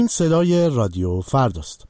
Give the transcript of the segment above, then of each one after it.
این صدای رادیو فرداست.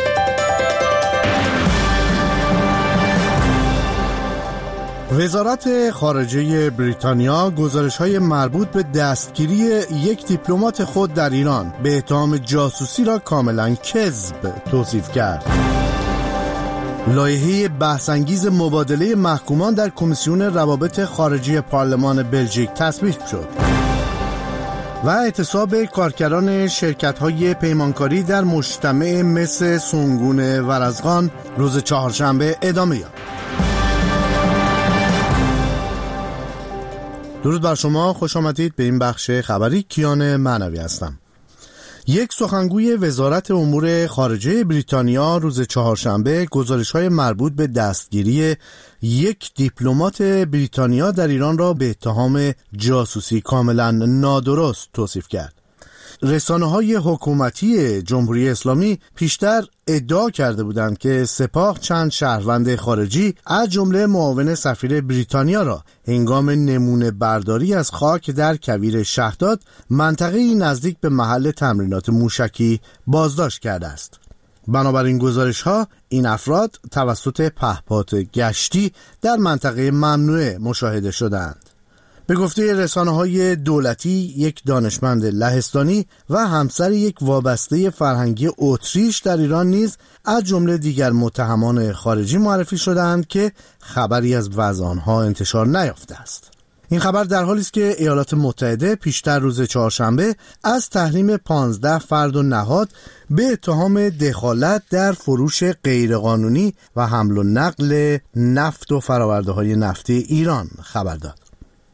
وزارت خارجه بریتانیا گزارش‌های مربوط به دستگیری یک دیپلمات خود در ایران به اتهام جاسوسی را کاملا کذب توصیف کرد. لایحه بحث‌انگیز مبادله محکومان در کمیسیون روابط خارجی پارلمان بلژیک تصویب شد و اعتصاب کارگران شرکت‌های پیمانکاری در مجتمع مس سنگون ورزغان روز چهارشنبه ادامه یافت. درود بر شما، خوش آمدید به این بخش خبری. کیان معنوی هستم. یک سخنگوی وزارت امور خارجه بریتانیا روز چهارشنبه گزارش‌های مربوط به دستگیری یک دیپلمات بریتانیا در ایران را به اتهام جاسوسی کاملا نادرست توصیف کرد. رسانه‌های حکومتی جمهوری اسلامی پیشتر ادعا کرده بودند که سپاه چند شهروند خارجی از جمله معاون سفیر بریتانیا را هنگام نمونه برداری از خاک در کویر شهداد، منطقه‌ای نزدیک به محل تمرینات موشکی، بازداشت کرده است. بنابراین گزارش‌ها این افراد توسط پهپاد گشتی در منطقه ممنوعه مشاهده شدند. به گفته رسانه‌های دولتی، یک دانشمند لهستانی و همسر یک وابسته فرهنگی اتریش در ایران نیز از جمله دیگر متهمان خارجی معرفی شدند که خبری از وضع آنها انتشار نیافته است. این خبر در حالی است که ایالات متحده پیشتر روز چهارشنبه از تحریم 15 فرد و نهاد به اتهام دخالت در فروش غیرقانونی و حمل و نقل نفت و فرآورده‌های نفتی ایران خبر داد.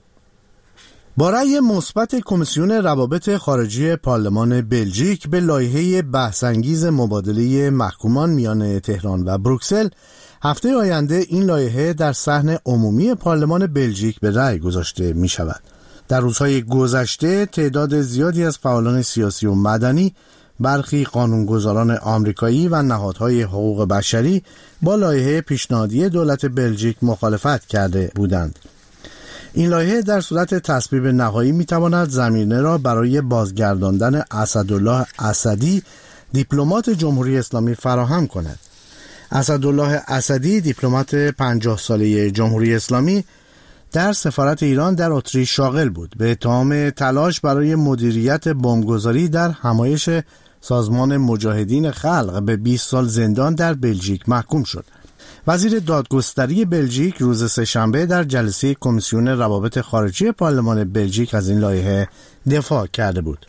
با رأی مثبت کمیسیون روابط خارجی پارلمان بلژیک به لایحه بحث‌انگیز مبادله محکومان میان تهران و بروکسل، هفته آینده این لایحه در صحن عمومی پارلمان بلژیک به رأی گذاشته می شود. در روزهای گذشته تعداد زیادی از فعالان سیاسی و مدنی، برخی قانونگذاران آمریکایی و نهادهای حقوق بشری با لایحه پیشنهادی دولت بلژیک مخالفت کرده بودند. این لایحه در صورت تصویب نهایی میتواند زمینه را برای بازگرداندن اسدالله اسدی، دیپلمات جمهوری اسلامی فراهم کند. اسدالله اسدی، دیپلمات 50 ساله جمهوری اسلامی، در سفارت ایران در اتریش شاغل بود. به اتهام تلاش برای مدیریت بمبگذاری در همایش سازمان مجاهدین خلق به 20 سال زندان در بلژیک محکوم شد. وزیر دادگستری بلژیک روز سه‌شنبه در جلسه کمیسیون روابط خارجی پارلمان بلژیک از این لایحه دفاع کرده بود.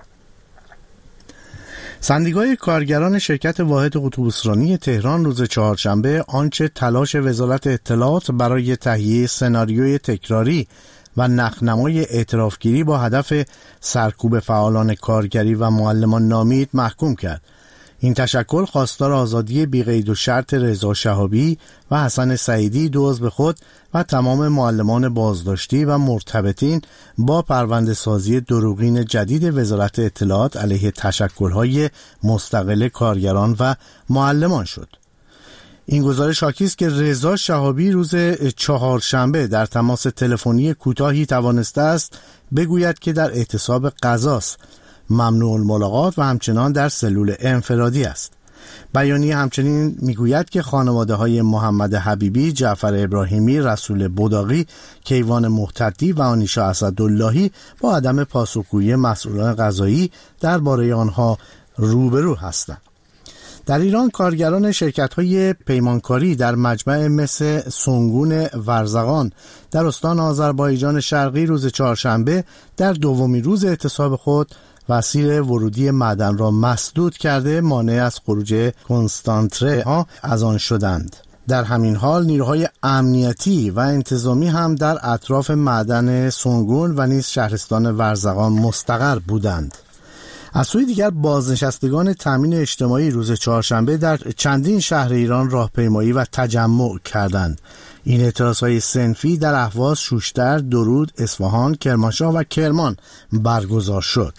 سندیکای کارگران شرکت واحد اتوبوسرانی تهران روز چهارشنبه آنچه تلاش وزارت اطلاعات برای تهیه سناریوی تکراری و نخنمای اعترافگیری با هدف سرکوب فعالان کارگری و معلمان نامید محکوم کرد. این تشکل خواستار آزادی بی‌قید و شرط رضا شهابی و حسن سعیدی، دو عضو خود، و تمام معلمان بازداشتی و مرتبطین با پرونده سازی دروغین جدید وزارت اطلاعات علیه تشکل‌های مستقل کارگران و معلمان شد. این گزارش حاکی است که رضا شهابی روز چهارشنبه در تماس تلفنی کوتاهی توانسته است بگوید که در اعتصاب غذاست، ممنوع الملاقات و همچنان در سلول انفرادی است. بیانیه همچنین میگوید که خانواده‌های محمد حبیبی، جعفر ابراهیمی، رسول بداقی، کیوان محتدی و آنیشا اسداللهی با عدم پاسخگویی مسئولان قضایی درباره آنها روبرو هستند. در ایران کارگران شرکت‌های پیمانکاری در مجمع مس سنگون ورزغان در استان آذربایجان شرقی روز چهارشنبه در دومین روز اعتصاب خود مسیر ورودی معدن را مسدود کرده مانع از خروج کنسانتره ها از آن شدند. در همین حال نیروهای امنیتی و انتظامی هم در اطراف معدن سنگون و نیز شهرستان ورزغان مستقر بودند. از سوی دیگر بازنشستگان تامین اجتماعی روز چهارشنبه در چندین شهر ایران راهپیمایی و تجمع کردند. این اعتراضهای صنفی در اهواز، شوشتر، درود، اصفهان، کرمانشاه و کرمان برگزار شد.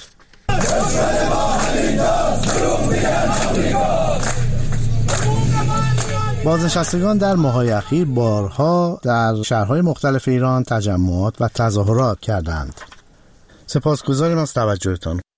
بازنشستگان در ماه‌های اخیر بارها در شهرهای مختلف ایران تجمعات و تظاهرات کردند. سپاسگزاریم از توجهتان.